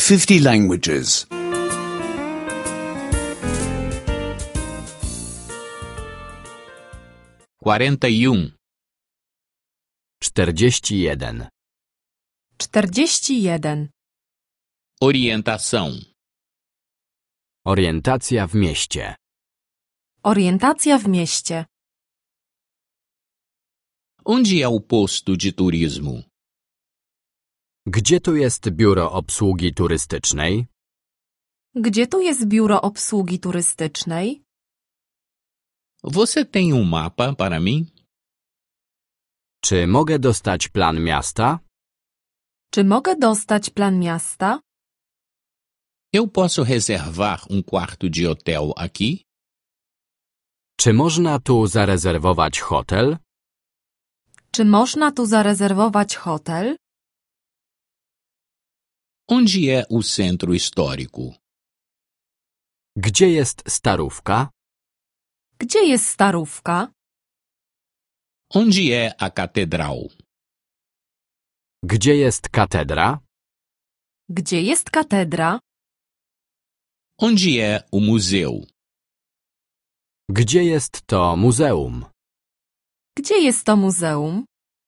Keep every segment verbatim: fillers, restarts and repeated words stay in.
fifty languages. quarenta e um. czterdzieści jeden. czterdzieści jeden. Orientação. Orientacja w mieście. Orientacja w mieście. Onde é o posto de turismo? Gdzie tu jest biuro obsługi turystycznej? Gdzie tu jest biuro obsługi turystycznej? Você tem um mapa para mim? Czy mogę dostać plan miasta? Czy mogę dostać plan miasta? Eu posso reservar um quarto de hotel aqui? Czy można tu zarezerwować hotel? Czy można tu zarezerwować hotel? Onde é o centro histórico? Gdzie jest Starówka? Gdzie jest Starówka? Onde é a catedral? Gdzie jest katedra? Gdzie jest katedra? Onde é o museu? Gdzie jest to muzeum? Gdzie jest to muzeum?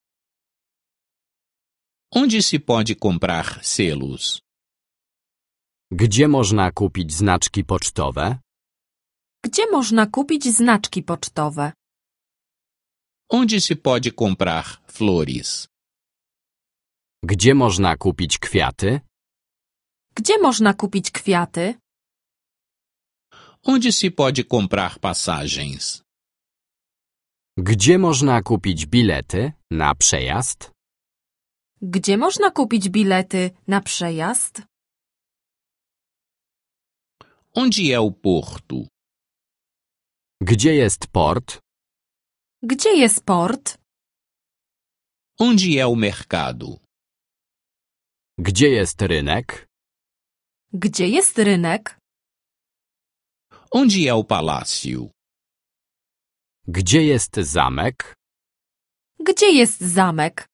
Onde se pode comprar selos? Gdzie można kupić znaczki pocztowe? Gdzie można kupić znaczki pocztowe? Onde se pode comprar flores? Gdzie można kupić kwiaty? Gdzie można kupić kwiaty? Onde se pode comprar passagens? Gdzie można kupić bilety na przejazd? Gdzie można kupić bilety na przejazd? Onde é o porto? Gdzie jest port? Gdzie jest port? Onde é o mercado? Gdzie jest rynek? Gdzie jest rynek? Onde é o palácio? Gdzie jest zamek? Gdzie jest zamek?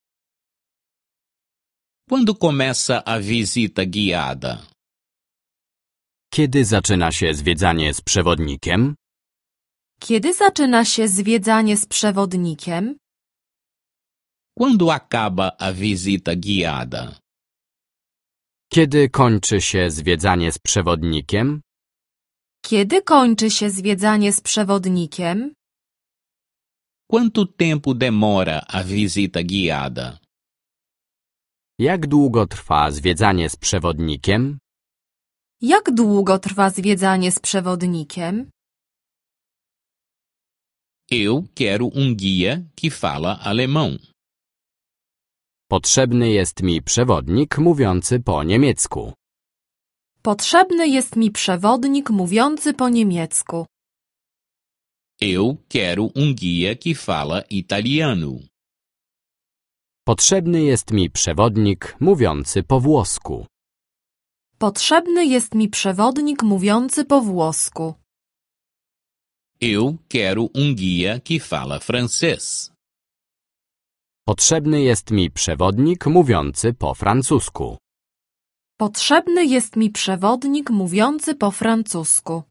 Quando começa a visita guiada? Kiedy zaczyna się zwiedzanie z przewodnikiem? Kiedy zaczyna się zwiedzanie z przewodnikiem? Quando acaba a visita guiada? Kiedy kończy się zwiedzanie z przewodnikiem? Kiedy kończy się zwiedzanie z przewodnikiem? Quanto tempo demora a visita guiada? Jak długo trwa zwiedzanie z przewodnikiem? Jak długo trwa zwiedzanie z przewodnikiem? Eu quero um guia que fala alemão. Potrzebny jest mi przewodnik mówiący po niemiecku. Potrzebny jest mi przewodnik mówiący po niemiecku. Eu quero um guia que fala italiano. Potrzebny jest mi przewodnik mówiący po włosku. Potrzebny jest mi przewodnik mówiący po włosku. Eu quero um guia que fala francês. Potrzebny jest mi przewodnik mówiący po francusku. Potrzebny jest mi przewodnik mówiący po francusku.